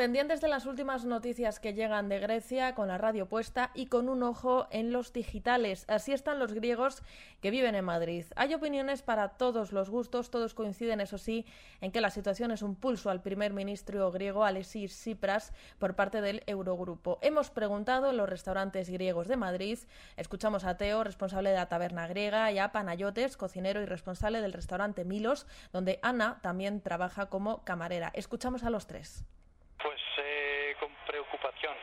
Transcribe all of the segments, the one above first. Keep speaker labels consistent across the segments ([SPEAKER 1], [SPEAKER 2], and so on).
[SPEAKER 1] pendientes de las últimas noticias que llegan de Grecia, con la radio puesta y con un ojo en los digitales. Así están los griegos que viven en Madrid. Hay opiniones para todos los gustos, todos coinciden, eso sí, en que la situación es un pulso al primer ministro griego Alexis Tsipras por parte del Eurogrupo. Hemos preguntado en los restaurantes griegos de Madrid, escuchamos a Teo, responsable de la taberna griega, y a Panayotes, cocinero y responsable del restaurante Milos, donde Ana también trabaja como camarera. Escuchamos a los tres.
[SPEAKER 2] Pues con preocupación.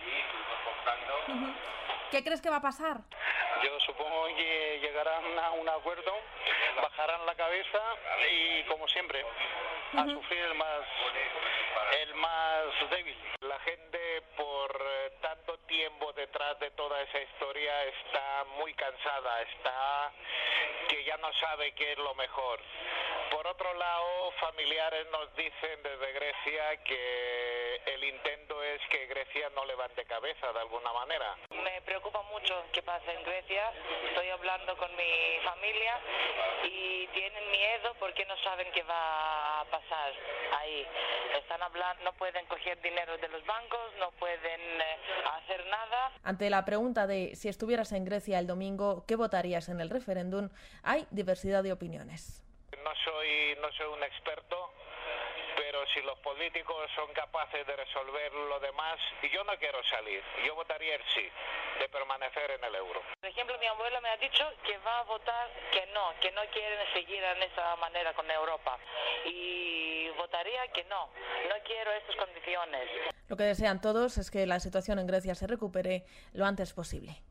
[SPEAKER 1] ¿Qué crees que va a pasar?
[SPEAKER 2] Yo supongo que llegarán a un acuerdo, bajarán la cabeza y, como siempre, a sufrir el más débil. La gente, por tanto tiempo detrás de toda esa historia, está muy cansada, está que ya no sabe qué es lo mejor. Por otro lado, familiares nos dicen desde Grecia que el intento es que Grecia no levante cabeza de alguna manera.
[SPEAKER 3] Me preocupa mucho qué pasa en Grecia. Estoy hablando con mi familia y tienen miedo porque no saben qué va a pasar ahí. Están hablando, no pueden coger dinero de los bancos, no pueden hacer nada.
[SPEAKER 1] Ante la pregunta de si estuvieras en Grecia el domingo, ¿qué votarías en el referéndum?, hay diversidad de opiniones.
[SPEAKER 2] No soy un experto, pero si los políticos son capaces de resolver lo demás, y yo no quiero salir, yo votaría el sí, de permanecer en el euro.
[SPEAKER 3] Por ejemplo, mi abuela me ha dicho que va a votar que no quieren seguir en esa manera con Europa, y votaría que no quiero estas condiciones.
[SPEAKER 1] Lo que desean todos es que la situación en Grecia se recupere lo antes posible.